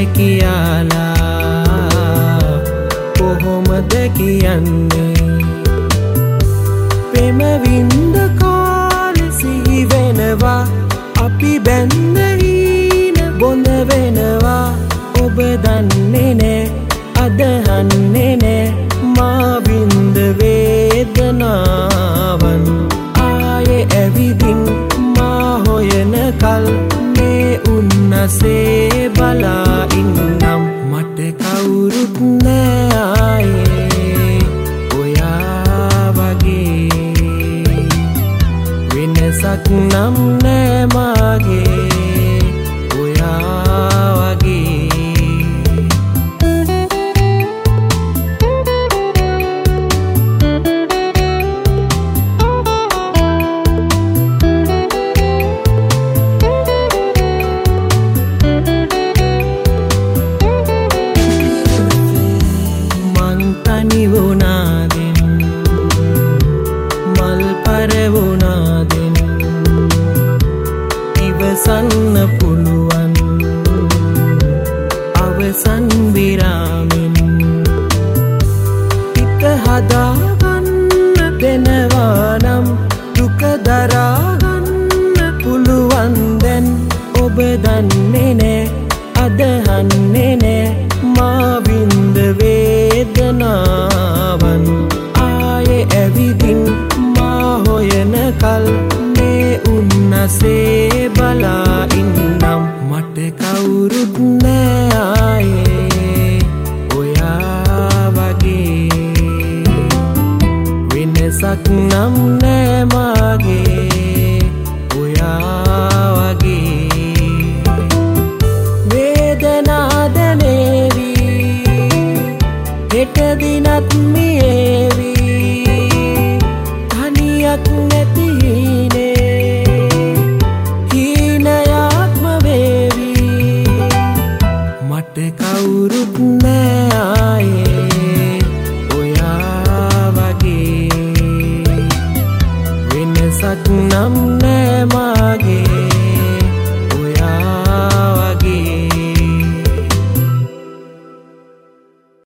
කියලා කොහොමද කියන්නේ ප්‍රේම වින්ද කාලෙ සිහි වෙනවා අපි බැඳ හීන බොඳ වෙනවා ඔබ දන්නේ නෑ අදහන්නේ නෑ මා වින්ද වේදනාවන් ආයේ ඇවිදින් මා හොයන කල් මේ උන්නසේ බලා ඉන්නම් මට කවුරුත් නෑ ආයේ ඔයා වගේ වෙනසක් නම් නෑ මාගේ ඔයා වගේ වුණාදෙන් මල් පරවුණාදෙන් ඉවසන්න පුළුවන් අවසන් විරාමෙන් හිත හදාගන්න දෙනවා නම් දුක දරාගන්න පුළුවන් දැන් ඔබ දන්නේ නෑ අදහන්නේ නෑ මා වින්ද වේදනාවන් ආයේ ඇවිදින් මා හොයන කල් මේ උන්නසේ බලා ඉන්නම් මට කවුරුත් නෑ ආයේ ඔයා වගේ වෙනසක් නම් නෑ මාගේ ඔයා වගේ වේදනා දැනේවි හෙට දිනත් මියේවි තනියක් නැති හීනේ හීනයාත්ම වේවි මට කවුරුත් නෑ ආයේ